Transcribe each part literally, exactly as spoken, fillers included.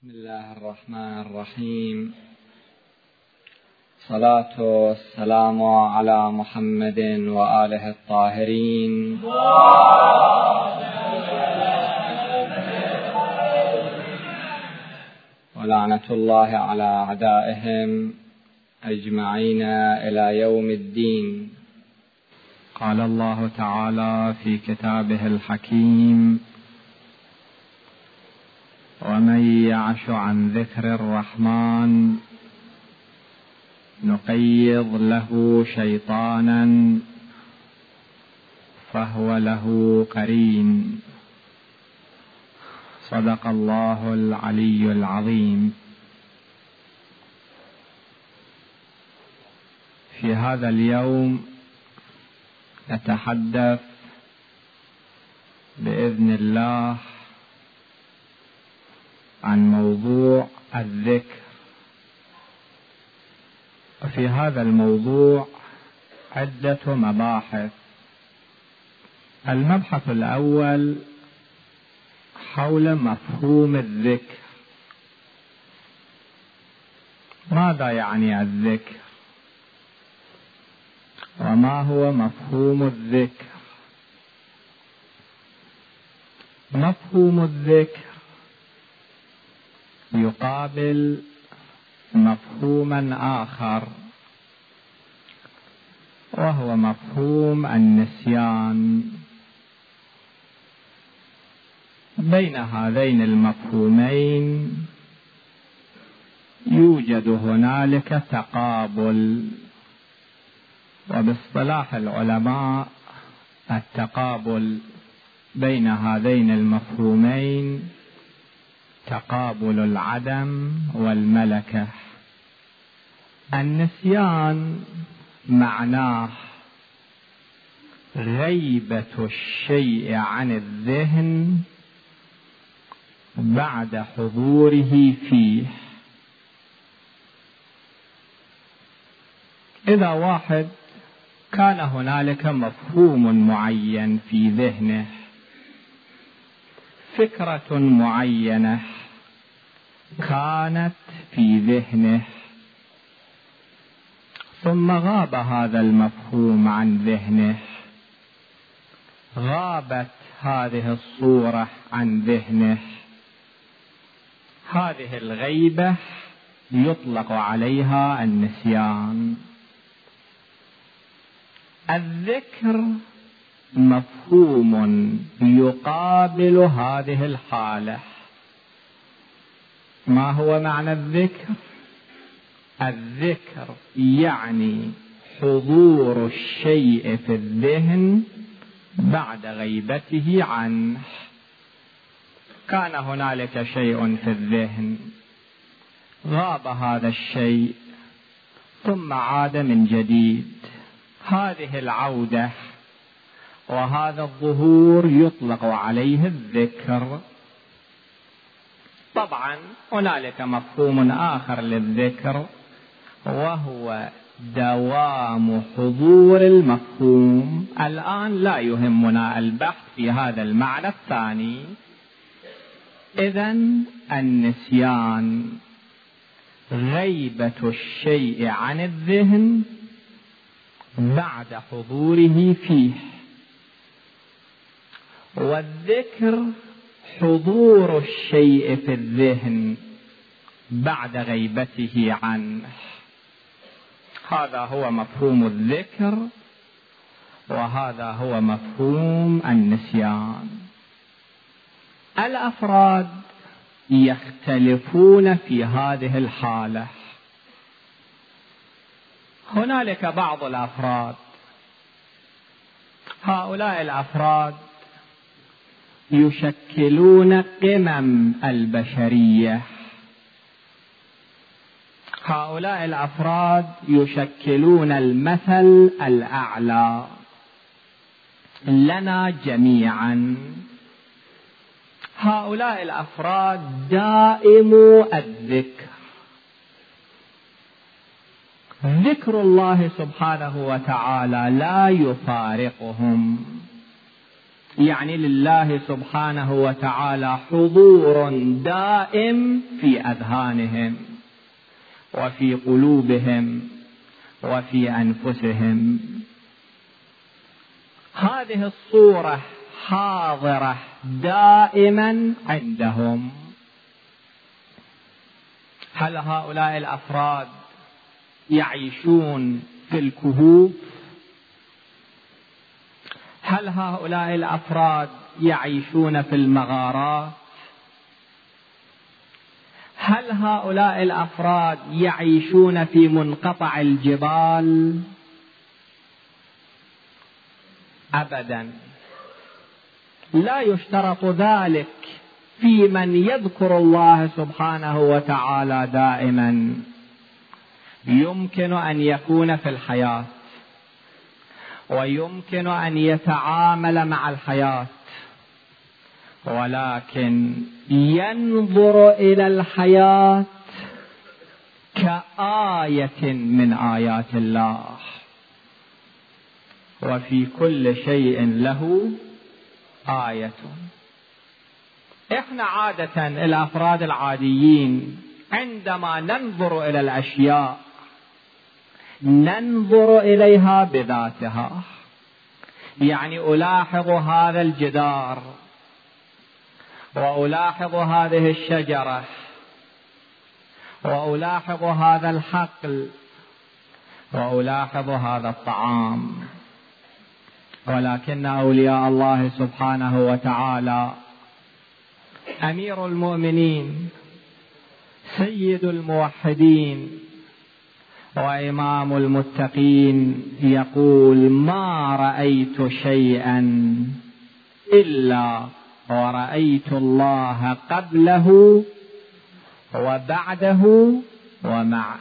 بسم الله الرحمن الرحيم. صلاة والسلام على محمد وآله الطاهرين ولعنة الله على أعدائهم أجمعين إلى يوم الدين. قال الله تعالى في كتابه الحكيم: ومن يعش عن ذكر الرحمن نقيض له شيطانا فهو له قرين. صدق الله العلي العظيم. في هذا اليوم نتحدث بإذن الله عن موضوع الذكر. وفي هذا الموضوع عدة مباحث. المبحث الأول حول مفهوم الذكر. ماذا يعني الذكر؟ وما هو مفهوم الذكر؟ مفهوم الذكر يقابل مفهوما آخر، وهو مفهوم النسيان. بين هذين المفهومين يوجد هنالك تقابل، وباصطلاح العلماء التقابل بين هذين المفهومين تقابل العدم والملكة. النسيان معناه غيبة الشيء عن الذهن بعد حضوره فيه. إذا واحد كان هنالك مفهوم معين في ذهنه، فكرة معينة كانت في ذهنه، ثم غاب هذا المفهوم عن ذهنه، غابت هذه الصورة عن ذهنه، هذه الغيبة يطلق عليها النسيان. الذكر مفهوم يقابل هذه الحالة. ما هو معنى الذكر؟ الذكر يعني حضور الشيء في الذهن بعد غيبته عنه. كان هنالك شيء في الذهن، غاب هذا الشيء ثم عاد من جديد. هذه العودة وهذا الظهور يطلق عليه الذكر. طبعا هنالك مفهوم آخر للذكر، وهو دوام حضور المفهوم. الآن لا يهمنا البحث في هذا المعنى الثاني. إذن النسيان غيبة الشيء عن الذهن بعد حضوره فيه، والذكر حضور الشيء في الذهن بعد غيبته عنه. هذا هو مفهوم الذكر، وهذا هو مفهوم النسيان. الأفراد يختلفون في هذه الحالة. هنالك بعض الأفراد، هؤلاء الأفراد يشكلون قمم البشرية. هؤلاء الأفراد يشكلون المثل الأعلى لنا جميعا. هؤلاء الأفراد دائمو الذكر. ذكر الله سبحانه وتعالى لا يفارقهم. يعني لله سبحانه وتعالى حضور دائم في أذهانهم وفي قلوبهم وفي أنفسهم. هذه الصورة حاضرة دائما عندهم. هل هؤلاء الأفراد يعيشون في الكهوف؟ هل هؤلاء الأفراد يعيشون في المغارات؟ هل هؤلاء الأفراد يعيشون في منقطع الجبال؟ أبدا، لا يشترط ذلك في من يذكر الله سبحانه وتعالى دائما. يمكن أن يكون في الحياة ويمكن أن يتعامل مع الحياة، ولكن ينظر إلى الحياة كآية من آيات الله، وفي كل شيء له آية. إحنا عادة الأفراد العاديين عندما ننظر إلى الأشياء ننظر إليها بذاتها. يعني ألاحظ هذا الجدار، وألاحظ هذه الشجرة، وألاحظ هذا الحقل، وألاحظ هذا الطعام. ولكن أولياء الله سبحانه وتعالى أمير المؤمنين سيد الموحدين وإمام المتقين يقول: ما رأيت شيئا إلا ورأيت الله قبله وبعده ومعه.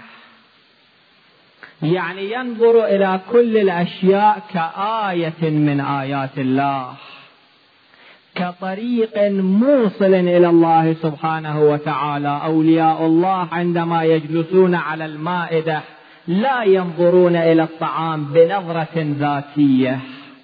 يعني ينظر إلى كل الأشياء كآية من آيات الله، كطريق موصل إلى الله سبحانه وتعالى. أولياء الله عندما يجلسون على المائدة لا ينظرون إلى الطعام بنظرة ذاتية،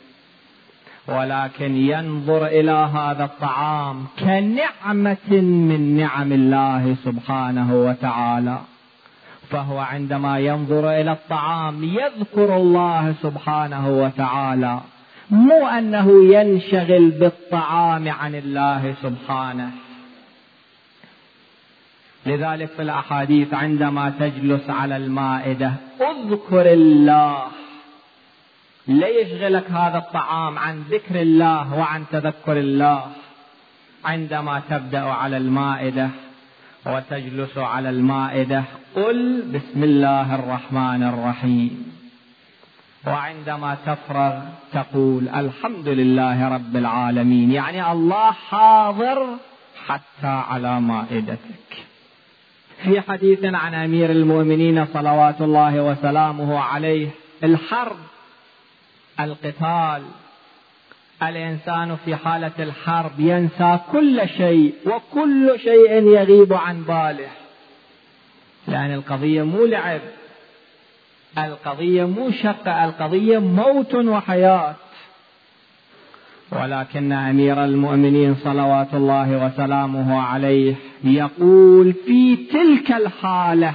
ولكن ينظر إلى هذا الطعام كنعمة من نعم الله سبحانه وتعالى. فهو عندما ينظر إلى الطعام يذكر الله سبحانه وتعالى، مو أنه ينشغل بالطعام عن الله سبحانه. لذلك في الأحاديث عندما تجلس على المائدة اذكر الله، لا يشغلك هذا الطعام عن ذكر الله وعن تذكر الله. عندما تبدأ على المائدة وتجلس على المائدة قل بسم الله الرحمن الرحيم، وعندما تفرغ تقول الحمد لله رب العالمين. يعني الله حاضر حتى على مائدتك. في حديث عن أمير المؤمنين صلوات الله وسلامه عليه: الحرب، القتال، الإنسان في حالة الحرب ينسى كل شيء وكل شيء يغيب عن باله، لأن القضية مو لعب، القضية مو شقة، القضية موت وحياة. ولكن أمير المؤمنين صلوات الله وسلامه عليه يقول: في تلك الحالة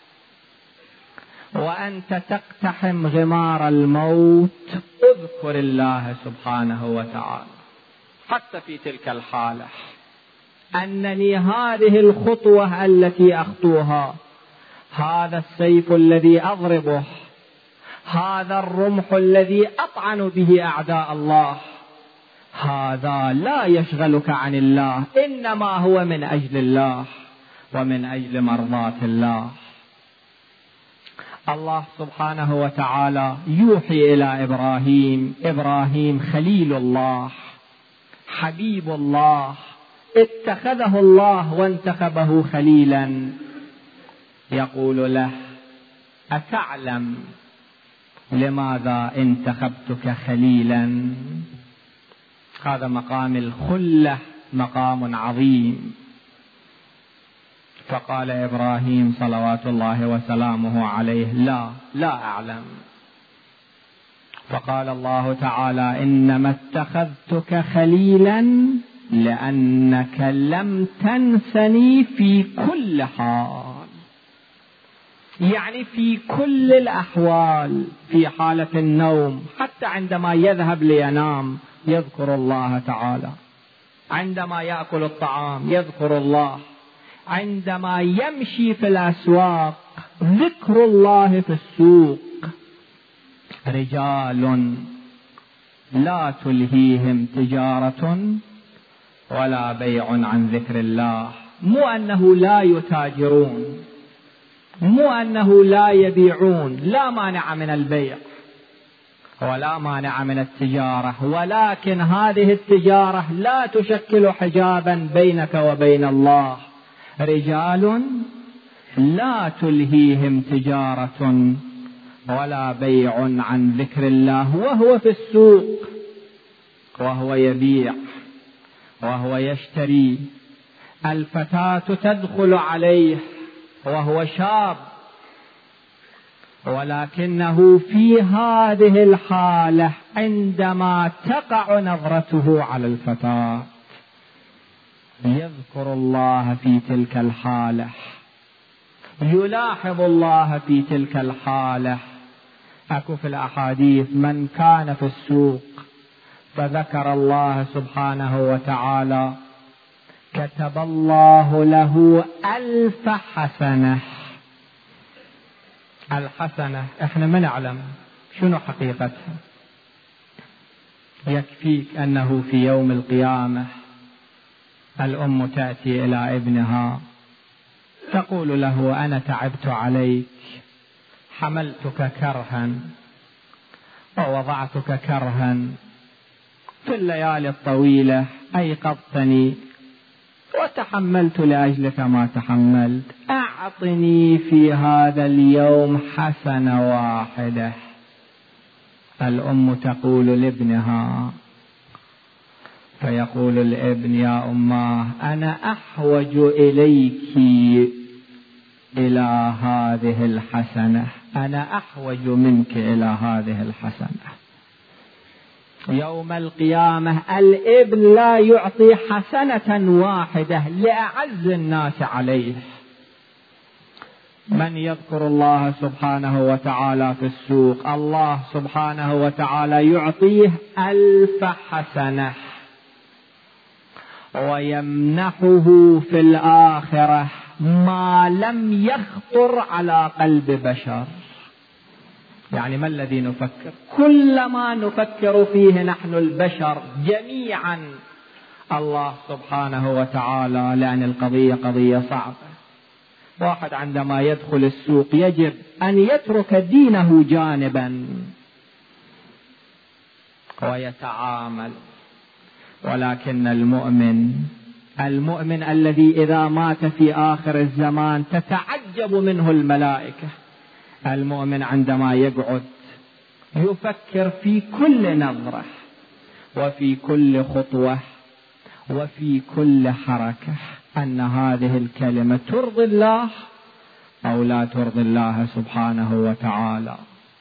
وأنت تقتحم غمار الموت اذكر الله سبحانه وتعالى. حتى في تلك الحالة أنني هذه الخطوة التي أخطوها، هذا السيف الذي أضربه، هذا الرمح الذي أطعن به أعداء الله، هذا لا يشغلك عن الله، إنما هو من أجل الله ومن أجل مرضاة الله. الله سبحانه وتعالى يوحي إلى إبراهيم: إبراهيم خليل الله، حبيب الله، اتخذه الله وانتخبه خليلا. يقول له: أتعلم لماذا انتخبتك خليلا؟ هذا مقام الخلة، مقام عظيم. فقال إبراهيم صلوات الله وسلامه عليه: لا لا أعلم. فقال الله تعالى: إنما اتخذتك خليلا لأنك لم تنسني في كل حال، يعني في كل الأحوال، في حالة النوم حتى عندما يذهب لينام يذكر الله تعالى، عندما يأكل الطعام يذكر الله، عندما يمشي في الأسواق ذكر الله في السوق. رجال لا تلهيهم تجارة ولا بيع عن ذكر الله. مو أنه لا يتاجرون، مو أنه لا يبيعون، لا مانع من البيع ولا مانع من التجارة، ولكن هذه التجارة لا تشكل حجابا بينك وبين الله. رجال لا تلهيهم تجارة ولا بيع عن ذكر الله، وهو في السوق، وهو يبيع وهو يشتري. الفتاة تدخل عليه وهو شاب، ولكنه في هذه الحالة عندما تقع نظرته على الفتاة يذكر الله في تلك الحالة، يلاحظ الله في تلك الحالة. أكو في الأحاديث: من كان في السوق فذكر الله سبحانه وتعالى كتب الله له ألف حسنة. الحسنة احنا ما نعلم شنو حقيقتها، يكفيك أنه في يوم القيامة الأم تأتي إلى ابنها تقول له: أنا تعبت عليك، حملتك كرها ووضعتك كرها، في الليالي الطويلة أيقظتني وتحملت لأجلك ما تحملت، أعطني في هذا اليوم حسنة واحدة. الأم تقول لابنها، فيقول الابن: يا أماه، أنا أحوج إليك إلى هذه الحسنة، أنا أحوج منك إلى هذه الحسنة. يوم القيامة الابن لا يعطي حسنة واحدة لأعز الناس عليه. من يذكر الله سبحانه وتعالى في السوق الله سبحانه وتعالى يعطيه ألف حسنة، ويمنحه في الآخرة ما لم يخطر على قلب بشر. يعني ما الذي نفكر؟ كل ما نفكر فيه نحن البشر جميعا الله سبحانه وتعالى، لأن القضية قضية صعبة. واحد عندما يدخل السوق يجب أن يترك دينه جانبا ويتعامل، ولكن المؤمن المؤمن الذي إذا مات في آخر الزمان تتعجب منه الملائكة، المؤمن عندما يقعد يفكر في كل نظرة وفي كل خطوة وفي كل حركة أن هذه الكلمة ترضي الله أو لا ترضي الله سبحانه وتعالى.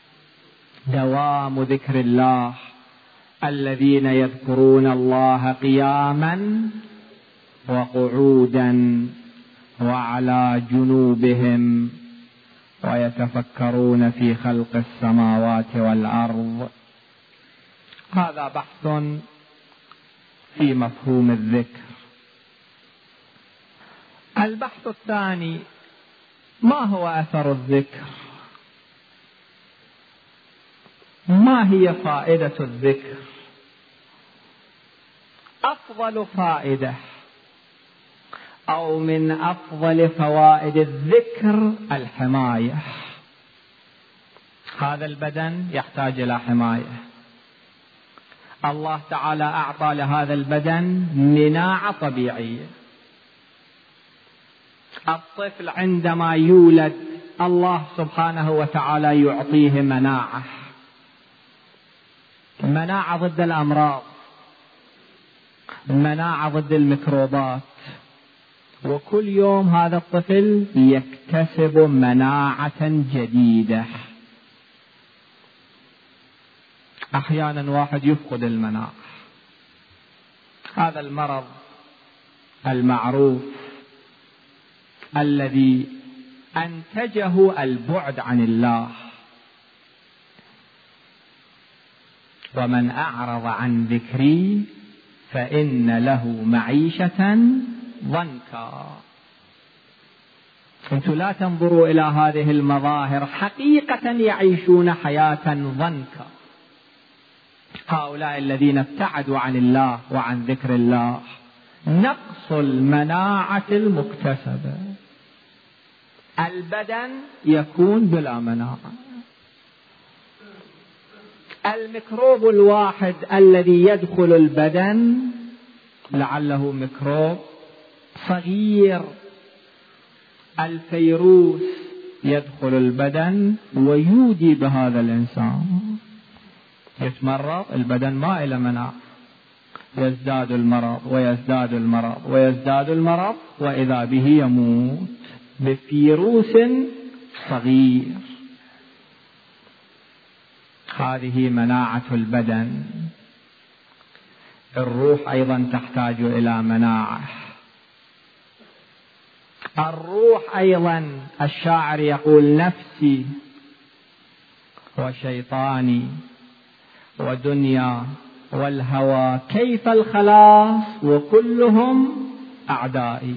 دوام ذكر الله، الذين يذكرون الله قياما وقعودا وعلى جنوبهم ويتفكرون في خلق السماوات والأرض. هذا بحث في مفهوم الذكر. البحث الثاني: ما هو أثر الذكر؟ ما هي فائدة الذكر؟ أفضل فائدة أو من أفضل فوائد الذكر الحماية. هذا البدن يحتاج إلى حماية. الله تعالى أعطى لهذا البدن مناعة طبيعية. الطفل عندما يولد الله سبحانه وتعالى يعطيه مناعة، مناعة ضد الأمراض، مناعة ضد الميكروبات، وكل يوم هذا الطفل يكتسب مناعة جديدة. أحيانا واحد يفقد المناعة. هذا المرض المعروف الذي أنتجه البعد عن الله. ومن أعرض عن ذكري فإن له معيشة ضنكا. أنتم لا تنظروا إلى هذه المظاهر، حقيقة يعيشون حياة ضنكا. هؤلاء الذين ابتعدوا عن الله وعن ذكر الله. نقص المناعة المكتسبة، البدن يكون بلا مناعة. الميكروب الواحد الذي يدخل البدن لعله ميكروب صغير، الفيروس يدخل البدن ويودي بهذا الإنسان، يتمرض البدن ما إلى مناعة، يزداد المرض ويزداد المرض ويزداد المرض وإذا به يموت بفيروس صغير. هذه مناعة البدن. الروح أيضا تحتاج إلى مناعة. الروح أيضا الشاعر يقول نفسي وشيطاني ودنيا والهوى كيف الخلاص وكلهم أعدائي.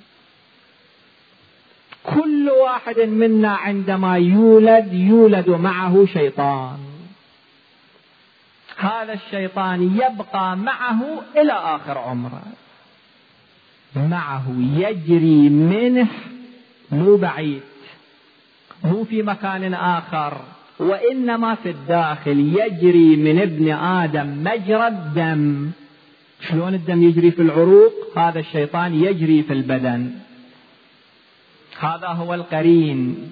كل واحد منا عندما يولد يولد معه شيطان. هذا الشيطان يبقى معه إلى آخر عمره، معه يجري منه، مو بعيد، مو في مكان آخر، وإنما في الداخل. يجري من ابن آدم مجرى الدم. شلون الدم يجري في العروق؟ هذا الشيطان يجري في البدن. هذا هو القرين.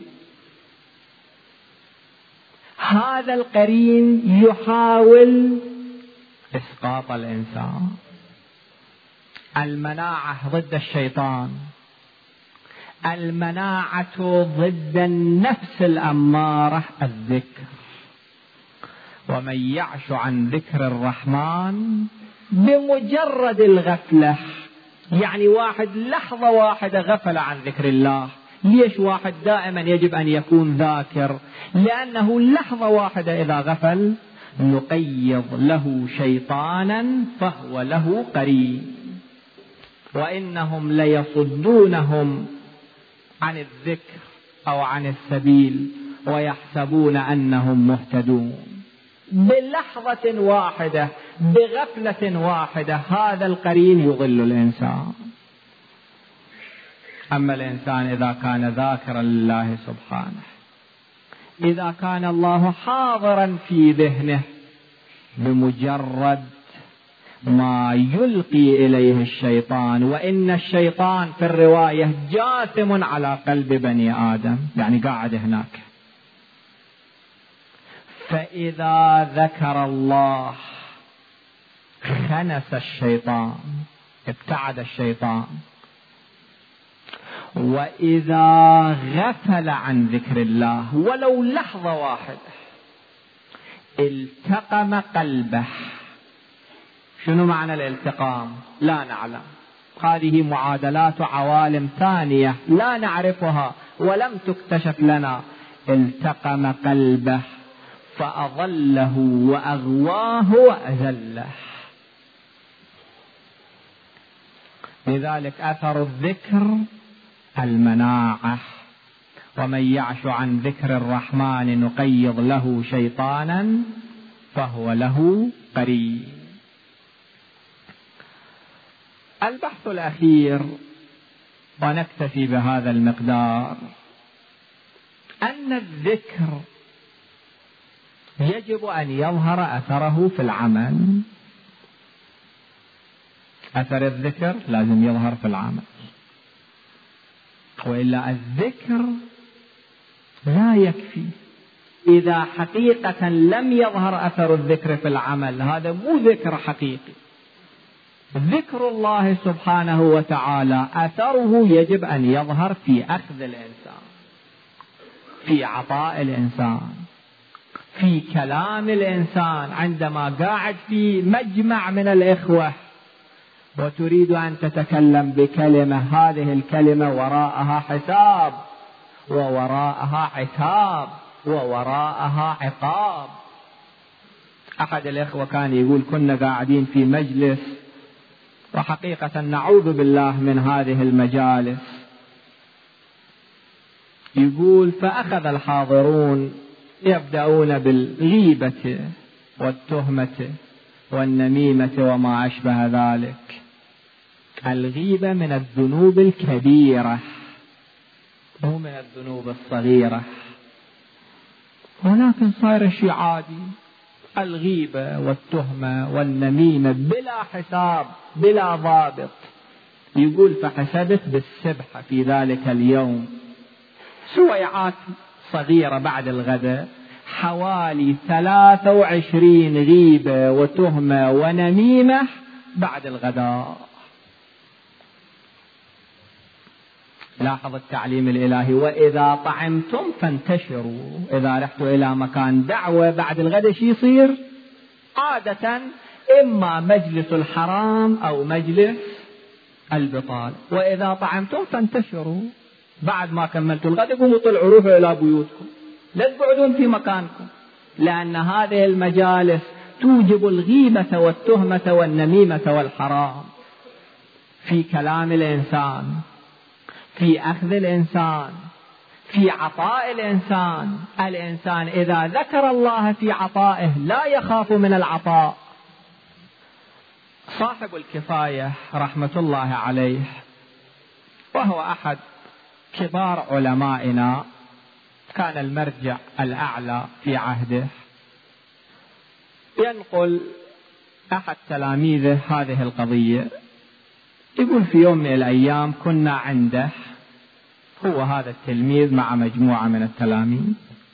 هذا القرين يحاول إسقاط الإنسان. المناعة ضد الشيطان، المناعة ضد النفس الأمارة الذكر. ومن يعش عن ذكر الرحمن بمجرد الغفلة، يعني واحد لحظة واحدة غفل عن ذكر الله. ليش واحد دائما يجب أن يكون ذاكر؟ لأنه لحظة واحدة إذا غفل نقيض له شيطانا فهو له قرين، وإنهم ليصدونهم عن الذكر أو عن السبيل ويحسبون أنهم مهتدون. بلحظة واحدة، بغفلة واحدة، هذا القرين يضل الإنسان. أما الإنسان إذا كان ذاكرا لله سبحانه، إذا كان الله حاضرا في ذهنه، بمجرد ما يلقي إليه الشيطان، وإن الشيطان في الرواية جاثم على قلب بني آدم، يعني قاعد هناك، فإذا ذكر الله خنس الشيطان، ابتعد الشيطان. وإذا غفل عن ذكر الله ولو لحظة واحدة التقم قلبه. شنو معنى الالتقام؟ لا نعلم، هذه معادلات عوالم ثانية لا نعرفها ولم تكتشف لنا. التقم قلبه فأضله وأغواه وأذله. لذلك أثر الذكر المناعة. ومن يعش عن ذكر الرحمن نقيض له شيطانا فهو له قرين. البحث الأخير، ونكتفي بهذا المقدار، أن الذكر يجب أن يظهر أثره في العمل. أثر الذكر لازم يظهر في العمل، وإلا الذكر لا يكفي. إذا حقيقة لم يظهر أثر الذكر في العمل، هذا مو ذكر حقيقي. ذكر الله سبحانه وتعالى أثره يجب أن يظهر في أخذ الإنسان، في عطاء الإنسان، في كلام الإنسان عندما قاعد في مجمع من الإخوة وتريد أن تتكلم بكلمة، هذه الكلمة وراءها حساب ووراءها عتاب ووراءها عقاب. أحد الإخوة كان يقول كنا قاعدين في مجلس، وحقيقة نعوذ بالله من هذه المجالس، يقول فأخذ الحاضرون يبدأون بالغيبة والتهمة والنميمة وما أشبه ذلك. الغيبة من الذنوب الكبيرة مو من الذنوب الصغيرة، ولكن صار شيء عادي، الغيبة والتهمة والنميمة بلا حساب بلا ضابط. يقول فحسبت بالسبحة في ذلك اليوم سويعات صغيرة بعد الغداء حوالي ثلاثة وعشرين غيبة وتهمة ونميمة بعد الغداء. لاحظ التعليم الإلهي: وإذا طعمتم فانتشروا. إذا رحتوا إلى مكان دعوة بعد الغداء شي يصير عادة إما مجلس الحرام أو مجلس البطال. وإذا طعمتم فانتشروا، بعد ما كملتوا الغداء قوموا طلعوا روحوا إلى بيوتكم، لا تقعدون في مكانكم، لأن هذه المجالس توجب الغيبة والتهمة والنميمة والحرام في كلام الإنسان، في أخذ الإنسان، في عطاء الإنسان. الإنسان إذا ذكر الله في عطائه لا يخاف من العطاء. صاحب الكفاية رحمة الله عليه، وهو أحد كبار علمائنا، كان المرجع الأعلى في عهده، ينقل أحد تلاميذه هذه القضية. يقول في يوم من الأيام كنا عنده، هو هذا التلميذ مع مجموعة من التلاميذ،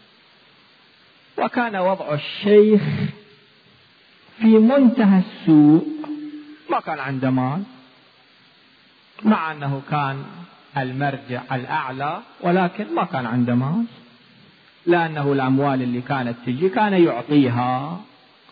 وكان وضع الشيخ في منتهى السوء، ما كان عنده مال، مع أنه كان المرجع الأعلى، ولكن ما كان عنده مال، لأنه الأموال اللي كانت تجي كان يعطيها.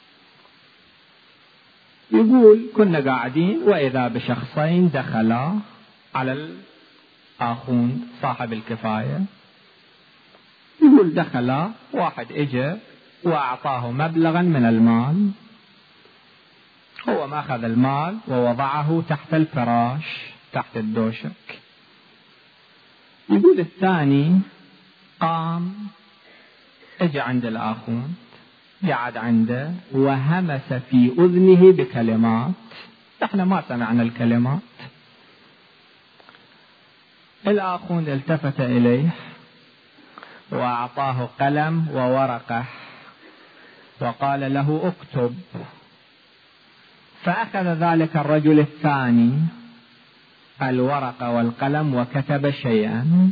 يقول كنا قاعدين وإذا بشخصين دخلا على الآخون صاحب الكفاية. يقول دخلا، واحد اجى وأعطاه مبلغا من المال، هو ما أخذ المال ووضعه تحت الفراش تحت الدوشك. يقول الثاني قام اجى عند الآخون، قعد عنده وهمس في أذنه بكلمات، احنا ما سمعنا الكلمات. الآخون التفت إليه وأعطاه قلم وورقة وقال له اكتب. فأخذ ذلك الرجل الثاني الورقة والقلم وكتب شيئا.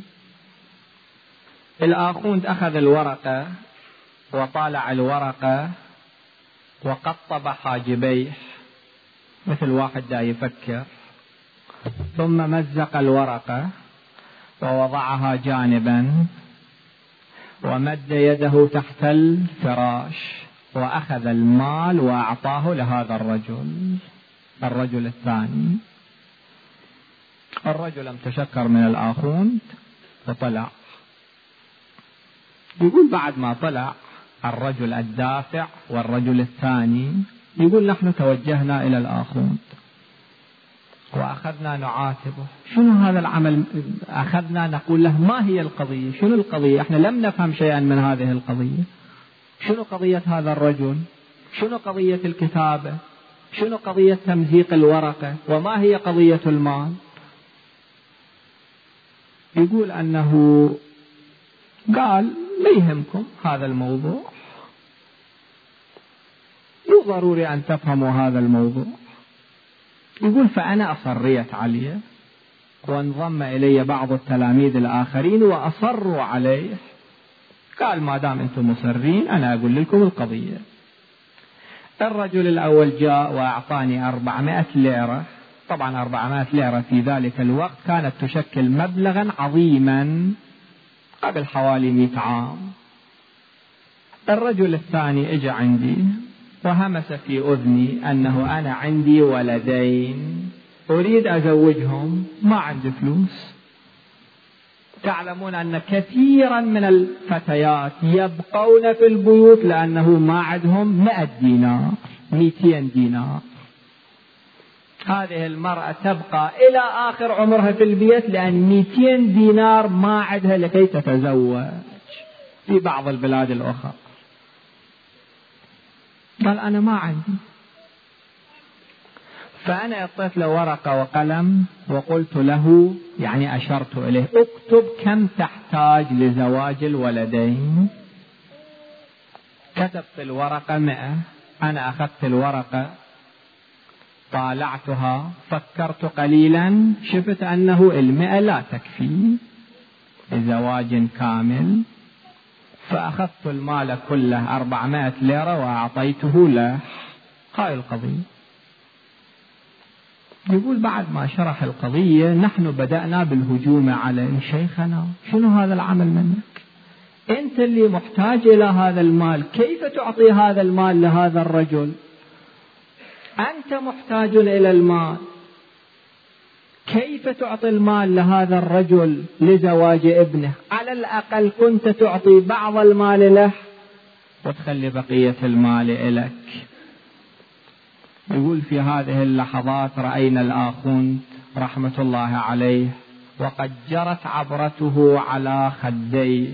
الآخون أخذ الورقة وطالع الورقة وقطب حاجبيه مثل واحد دا يفكر، ثم مزق الورقة ووضعها جانبا ومد يده تحت الفراش وأخذ المال وأعطاه لهذا الرجل الرجل الثاني. الرجل امتشكر من الآخوند وطلع. يقول بعد ما طلع الرجل الدافع والرجل الثاني، يقول نحن توجهنا إلى الآخوند وأخذنا نعاتبه، شنو هذا العمل؟ أخذنا نقول له ما هي القضية، شنو القضية؟ احنا لم نفهم شيئا من هذه القضية، شنو قضية هذا الرجل؟ شنو قضية الكتابة؟ شنو قضية تمزيق الورقة؟ وما هي قضية المال؟ يقول أنه قال لا يهمكم هذا الموضوع، مو ضروري أن تفهموا هذا الموضوع. يقول فأنا أصريت عليه وانضم إلي بعض التلاميذ الآخرين وأصروا عليه. قال ما دام أنتم مصرين أنا أقول لكم القضية. الرجل الأول جاء وأعطاني أربعمائة ليرة. طبعا أربعمائة ليرة في ذلك الوقت كانت تشكل مبلغا عظيما قبل حوالي مئة عام. الرجل الثاني اجى عندي وهمس في أذني أنه أنا عندي ولدين أريد أزوجهم، ما عندي فلوس. تعلمون أن كثيرا من الفتيات يبقون في البيوت لأنه ما عندهم مئة دينار مئتين دينار. هذه المرأة تبقى إلى آخر عمرها في البيت لأن مئتين دينار ما عندها لكي تتزوج في بعض البلاد الأخرى. قال أنا ما عندي. فأنا أعطيت له ورقة وقلم وقلت له، يعني أشرت إليه، اكتب كم تحتاج لزواج الولدين. كتب في الورقة مئة. أنا أخذت الورقة طالعتها فكرت قليلا شفت أنه المئة لا تكفي لزواج كامل، فأخذت المال كله أربعمائة ليرة وأعطيته له. هاي القضية. يقول بعد ما شرح القضية نحن بدأنا بالهجوم عليه. شيخنا شنو هذا العمل منك؟ أنت اللي محتاج إلى هذا المال، كيف تعطي هذا المال لهذا الرجل؟ أنت محتاج إلى المال، كيف تعطي المال لهذا الرجل لزواج ابنه؟ على الأقل كنت تعطي بعض المال له وتخلي بقية المال إليك. يقول في هذه اللحظات رأينا الآخوند رحمة الله عليه وقد جرت عبرته على خديه.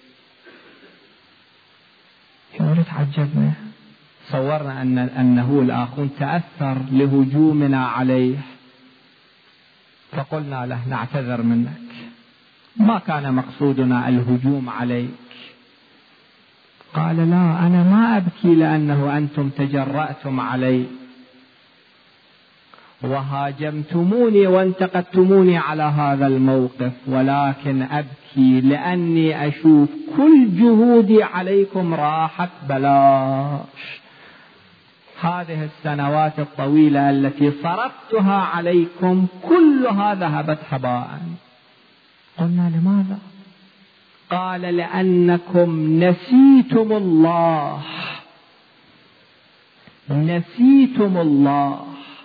يقول تعجبنا، صورنا أن أنه الآخوند تأثر لهجومنا عليه، فقلنا له نعتذر منك، ما كان مقصودنا الهجوم عليك. قال لا، أنا ما أبكي لأنه أنتم تجرأتم علي وهاجمتموني وانتقدتموني على هذا الموقف، ولكن أبكي لأني أشوف كل جهودي عليكم راحت بلاش. هذه السنوات الطويلة التي صرفتها عليكم كلها ذهبت هباء. قلنا لماذا؟ قال لأنكم نسيتم الله، نسيتم الله.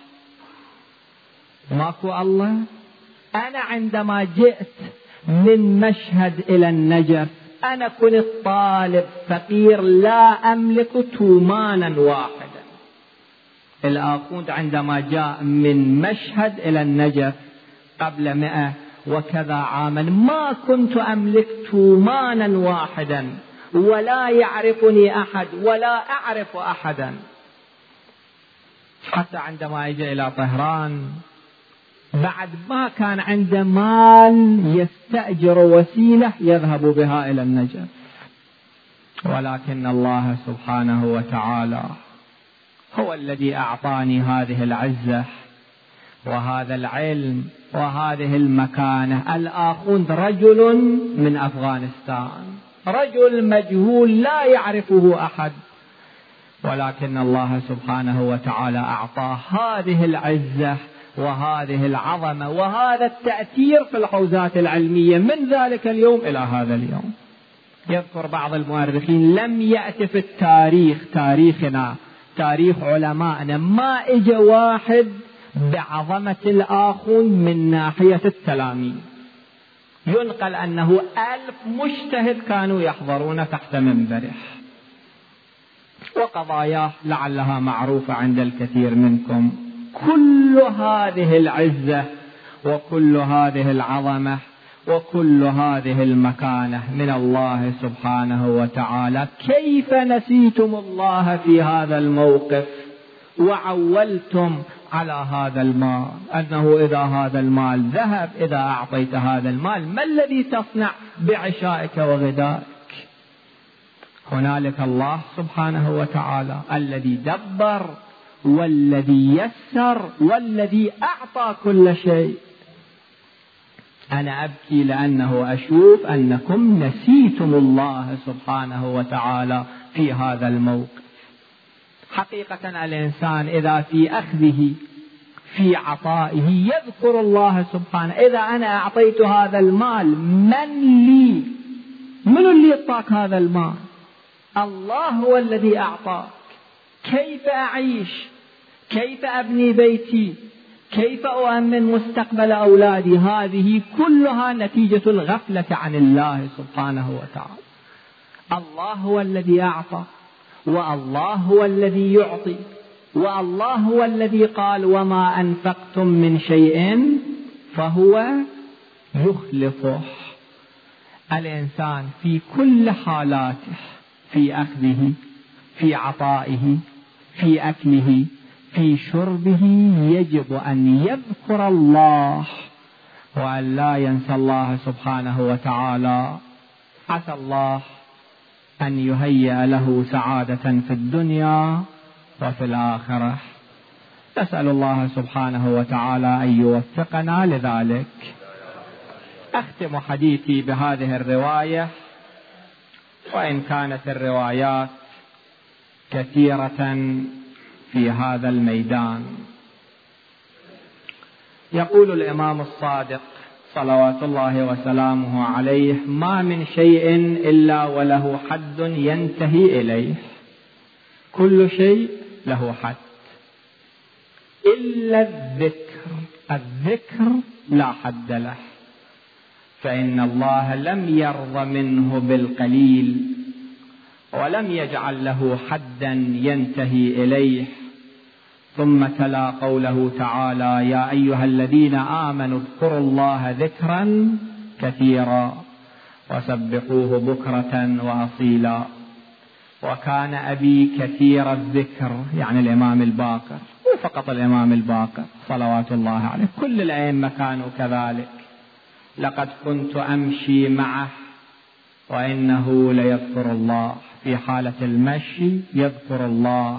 ماكو الله. أنا عندما جئت من مشهد إلى النجف أنا كنت طالب فقير لا أملك تومانا واحدا. الآخوند عندما جاء من مشهد إلى النجف قبل مئة وكذا عاما ما كنت أملك تومانا واحدا، ولا يعرفني أحد ولا أعرف أحدا. حتى عندما أجى إلى طهران بعد ما كان عنده مال يستأجر وسيلة يذهب بها إلى النجف، ولكن الله سبحانه وتعالى هو الذي أعطاني هذه العزة وهذا العلم وهذه المكانة. الآخوند رجل من أفغانستان، رجل مجهول لا يعرفه أحد، ولكن الله سبحانه وتعالى أعطاه هذه العزة وهذه العظمة وهذا التأثير في الحوزات العلمية من ذلك اليوم إلى هذا اليوم. يذكر بعض المؤرخين لم يأتي في التاريخ، تاريخنا تاريخ علمائنا، ما إجا واحد بعظمة الآخوند من ناحية التلاميذ. ينقل أنه ألف مجتهد كانوا يحضرون تحت منبره، وقضاياه لعلها معروفة عند الكثير منكم. كل هذه العزة وكل هذه العظمة وكل هذه المكانة من الله سبحانه وتعالى. كيف نسيتم الله في هذا الموقف وعولتم على هذا المال أنه إذا هذا المال ذهب، إذا أعطيت هذا المال ما الذي تصنع بعشائك وغدائك؟ هنالك الله سبحانه وتعالى الذي دبر والذي يسر والذي أعطى كل شيء. أنا أبكي لأنه أشوف أنكم نسيتم الله سبحانه وتعالى في هذا الموقف. حقيقة الإنسان إذا في أخذه في عطائه يذكر الله سبحانه. إذا أنا أعطيت هذا المال من لي؟ من اللي يعطاك هذا المال؟ الله هو الذي أعطاك. كيف أعيش؟ كيف أبني بيتي؟ كيف أؤمن مستقبل أولادي؟ هذه كلها نتيجة الغفلة عن الله سبحانه وتعالى. الله هو الذي أعطى، والله هو الذي يعطي، والله هو الذي قال وما أنفقتم من شيء فهو يخلفه. الإنسان في كل حالاته، في أخذه، في عطائه، في أكله، في شربه، يجب أن يذكر الله وأن لا ينسى الله سبحانه وتعالى. عسى الله أن يهيئ له سعادة في الدنيا وفي الآخرة. نسأل الله سبحانه وتعالى أن يوفقنا لذلك. أختم حديثي بهذه الرواية، وإن كانت الروايات كثيرة في هذا الميدان. يقول الإمام الصادق صلوات الله وسلامه عليه: ما من شيء إلا وله حد ينتهي إليه، كل شيء له حد إلا الذكر. الذكر لا حد له، فإن الله لم يرضى منه بالقليل ولم يجعل له حدا ينتهي إليه. ثم تلا قوله تعالى: يا أيها الذين آمنوا اذكروا الله ذكرا كثيرا وسبحوه بكرة وأصيلا. وكان أبي كثير الذكر، يعني الإمام الباقر، مو فقط الإمام الباقر صلوات الله عليه، كل الأئمة كانوا كذلك. لقد كنت أمشي معه وإنه ليذكر الله، في حالة المشي يذكر الله،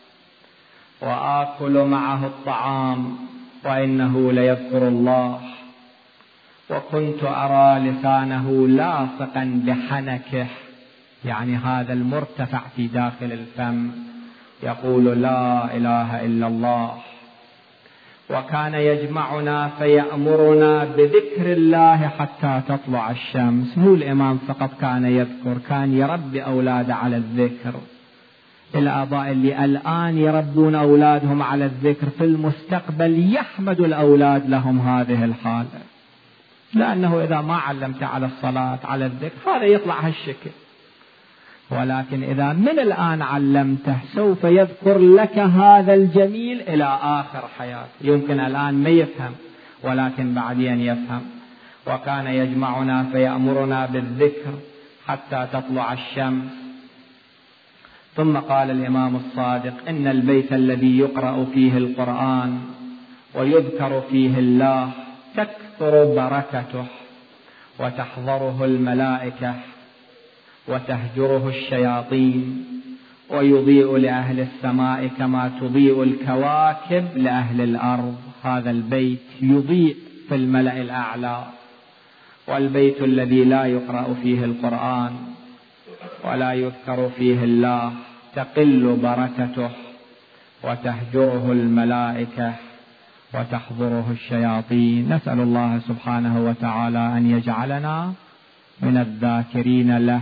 وآكل معه الطعام وإنه ليذكر الله، وكنت أرى لسانه لاصقا بحنكه، يعني هذا المرتفع في داخل الفم، يقول لا إله إلا الله. وكان يجمعنا فيأمرنا بذكر الله حتى تطلع الشمس. مو الإمام فقط كان يذكر، كان يربي أولاده على الذكر. الآباء اللي الآن يربون أولادهم على الذكر في المستقبل يحمد الأولاد لهم هذه الحالة، لأنه إذا ما علمت على الصلاة على الذكر هذا يطلع هالشكل، ولكن إذا من الآن علمته سوف يذكر لك هذا الجميل إلى آخر حياته. يمكن الآن ما يفهم ولكن بعدين يفهم. وكان يجمعنا فيأمرنا بالذكر حتى تطلع الشمس. ثم قال الإمام الصادق: إن البيت الذي يقرأ فيه القرآن ويذكر فيه الله تكثر بركته وتحضره الملائكة وتهجره الشياطين، ويضيء لأهل السماء كما تضيء الكواكب لأهل الأرض. هذا البيت يضيء في الملأ الأعلى. والبيت الذي لا يقرأ فيه القرآن ولا يذكر فيه الله تقل بركته وتهجره الملائكة وتحضره الشياطين. نسأل الله سبحانه وتعالى أن يجعلنا من الذاكرين له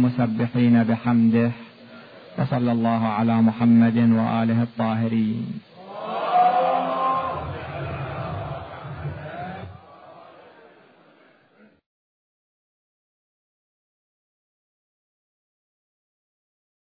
والمسبحين بحمده. وصلى الله على محمد وآله الطاهرين.